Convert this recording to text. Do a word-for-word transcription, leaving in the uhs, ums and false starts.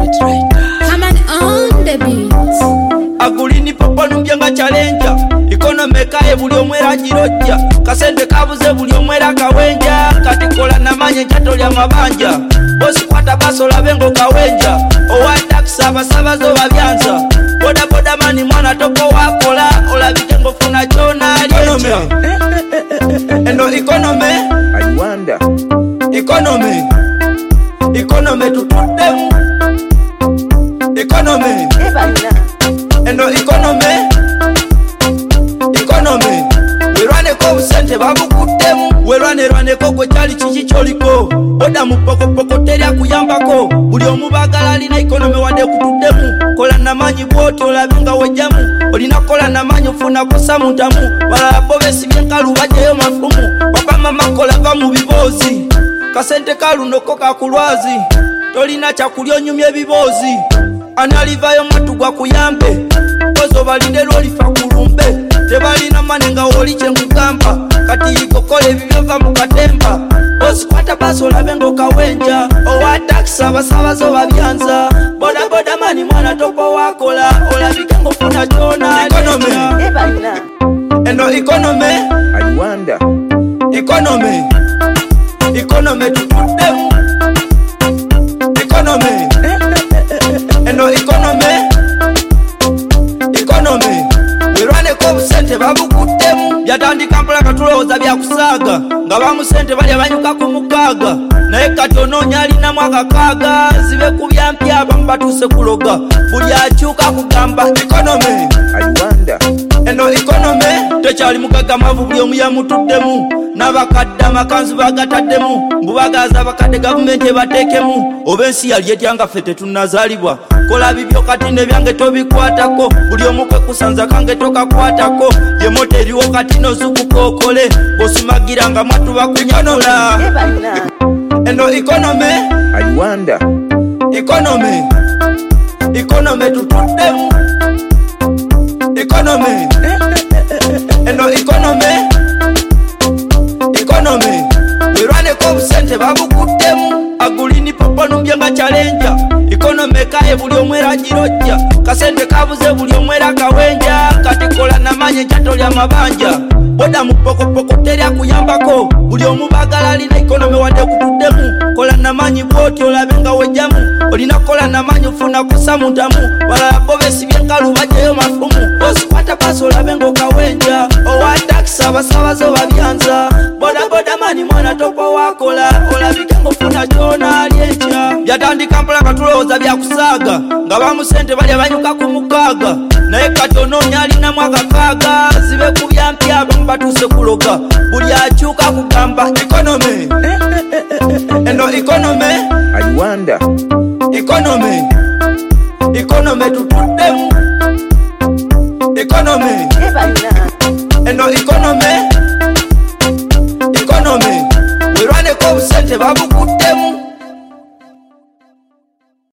Come on the beat. Agulini papa numbyenga challenger. Economy kaye buli omwera jirojja. Kasente kabuze buli omwera kawenja. Katikola namanye chato lya mabanja. Bosi kwata basola bengo kawenja. Owanda kusaba saba zo babyanza. Boda boda mani mwana toko wakola. Ola bitengo funa jona alienja. Endo economy I wonder. Economy Economy tutudemu. Economy Endo economy Economy Werwane ko busente babukutemu. Werwane rwane ko gwe kyali kiki kyoliko. Oda mupoko poko terya kuyambako. Buli omubagala alina economy wade kutudemu. Kola namanyi bwoti olabinga wejjamu. Olina kola namanyi ofuna kusa mutamu. Balala bobesi byenkalu bajjayo mafumu. Papa mama kola va mu bibozi. Kasente kaluno ko kakulwazi. Tolina kyakulya onyumya ebibozi. Analivayo matugwa kuyambe. Kozo balinde lwolifa kulumbe. Tebalina manenga oli kyengugamba. Kati ikokola ebibyo va mu katemba. Osikwata basola bengo kawenja. Owa taxi abasaba zo babyanza. Boda boda mani mwana topo wakola. Olabike ngofuna jona. Economy Endo economy I wonder. Economy Economy tutudemu. Economy Endo economy Economy Werwane ko busente babukutemu. Byatandika mpala katulowooza byakusaaga. Nga bamusente bali abanyuka ku mukaga. Naye kati onoonya alina mwaka kaaga. Zibe ku byampya abamu batuuse kuloga. Buli akyuka kugamba economy I wonder. Eno economy tekyali mugagamavu buli omu yamutuddemu. N'abakadde amakanzu bagataddemu. Mbubagaza abakadde gavumenti ebateekemu. Oba ensi yali etyanga ffe tetunnazaalibwa. Kola bibyo kati nebyange tobikwatako. Buli omu kwe kusanza kange tokakwatako. Ye moto eriwo kati nozukukokole. Bosumagira nga mwatu bakunyanula. Eno economy I wonder. Economy Economy tutudemu. Economy Eno economy Economy Werwane ko busente babukutemu. Agulini papa numbyenga challenger. Economy kaye buli omwera jirojja. Kasente kabuze buli omwera kawenja. Katikola namanye chato lya mabanja. Boda mupoko poko terya kuyambako. Buli omubagala alina economy wade kutudemu. Kola namanyi bwoti olabenga wejjamu. Olina kola namanyi ofuna kusa mutamu. Balala bobesi byenkalu bajjayo mafumu. Osikwata basola bengo kawenja. Owa taxi abasaba zo babyanza. Boda boda mani mwana topo wakola. Olabike ngofuna jona alienja. Byatandika mpala katulowooza byakusaaga. Nga bamusente bali abanyuka ku mukaga. Naye kati onoonya alina mwaka kaaga. Zibe ku byampya abamu batuuse kuloga. Buli akyuka kugamba economy Eno economy I wonder. Economy Economy tutudemu. Economy Eno economy Economy Werwane ko busente babukutemu.